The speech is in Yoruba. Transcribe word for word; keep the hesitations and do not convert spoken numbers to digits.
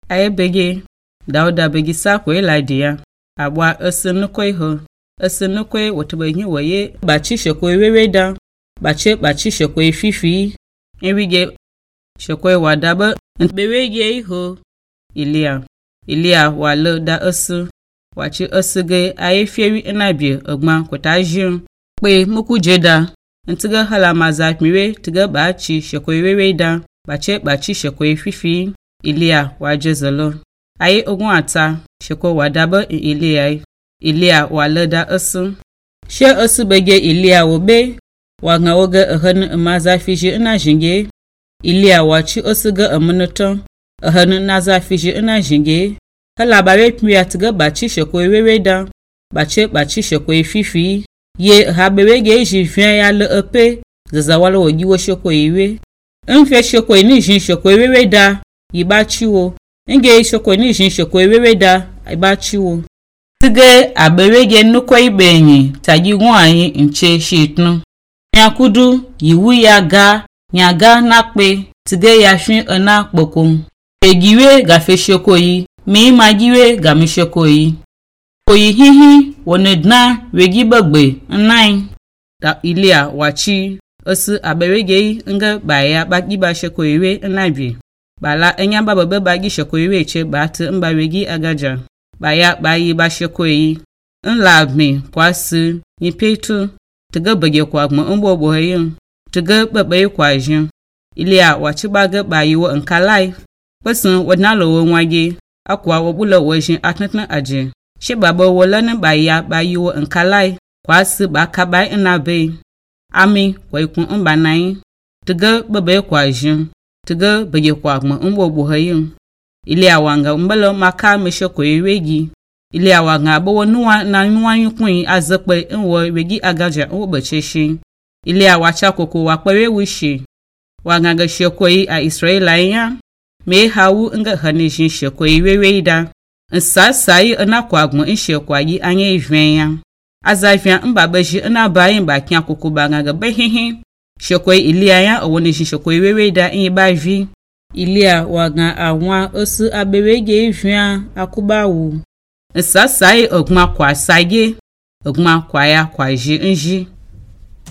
aye bege dauda begi sa ko elaidia abwa asinko iho asinko wotobanyi waye bachi sheko weweda bache bachi sheko fifi enwige sheko wadaba ntbewege iho ilia ilia walo da asu wachi asuge aye fieri enabie ogma kotajin pe muku jeda ntiga hala mazakmiwe tiga bachi sheko weweda bache bachi sheko fifi ilia wajezolo aye ogun ata sheko wadaba ilia ilia walada asu she asu bege ilia wobe wanga woga ahan maza fiji ina jinge ilia wachi osuga amunoton ahan naza fiji ina jinge hala bare pia tiga bachi sheko weweda bache bachi sheko fifi ye habewege jivien ya le epe zazawalo wogiwo sheko iwe nfe sheko ni jin sheko weweda yibachiwo nge sheko ni jin sheko weweda ibachiwo tige abewege nnukwu ibenyi tagi nwanyi nche shitnu nyakudu yiwu ya ga nyaga nakpe tige ya shin ana kpokon egiwe gafe sheko yi mi magiwe gami sheko yi oyi hihi wonedna wegi bagbe nine da ilia wachi osu abewege nga baya bagiba sheko iwe nabi bala enya baba baba gi sheko iwe che bat mba wegi agaja baya bayi ba sheko yi nlabmi kwasu ni petu tiga bage kwa gmo mbo bo hayin tiga babai kwa jin ilia wachi baga bayi wo nkalai pasun wadna lo nwage akwa wobula wajin atnatna aje she baba wolana baya bayi wo nkalai kwasu ba ka bai inabe ami kwa ikun mba nai tiga babai kwa jin tiga bage kwa gmo mbo bo hayin ilia wanga mbalo maka mesheko iwegi ilia wanga bo nuwa na nuwa yukun azakpe nwo wegi agaja nwo bacheshi ilia wacha koko wakpewe wishi wanga ga sheko yi a Israelaya me hawu nga hanishin sheko iweweida nsa sai ana kwagmo nshekwa yi anya ivenya azavia mbabaji ana bayin bakin akoko banga ga behihi sheko ilia ya owonishin sheko iweweida nyibavi ilia wanga anwa osu abewege ivia akubawu nsa sai ogma kwa sage ogma kwa ya kwa ji nji